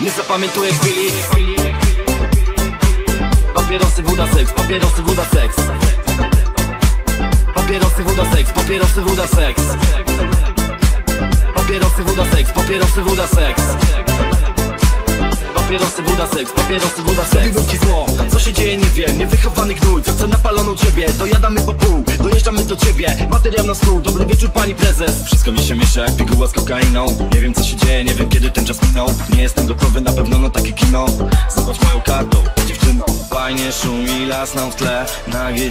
nie zapamiętuję chwili. Papierosy, woda, seks, papierosy, woda, seks. Papierosy, woda, seks, papierosy, woda, seks. Papierosy, woda, seks, papierosy, woda, seks. Papierosy, woda, seks, papierosy, woda, seks. Zrobiłem ci zło, co się dzieje nie wiem. Niewychowany gnój, co napalono ciebie. Dojadamy po pół, dojeżdżamy do ciebie. Materiał na stół, dobry wieczór pani prezes. Wszystko mi się miesza jak piguła z kokainą. Nie wiem co się dzieje, nie wiem kiedy ten czas minął. Nie jestem gotowy, na pewno na takie kino. Zobacz moją kartą, dziewczyną. Fajnie szumi las nam w tle. Nagie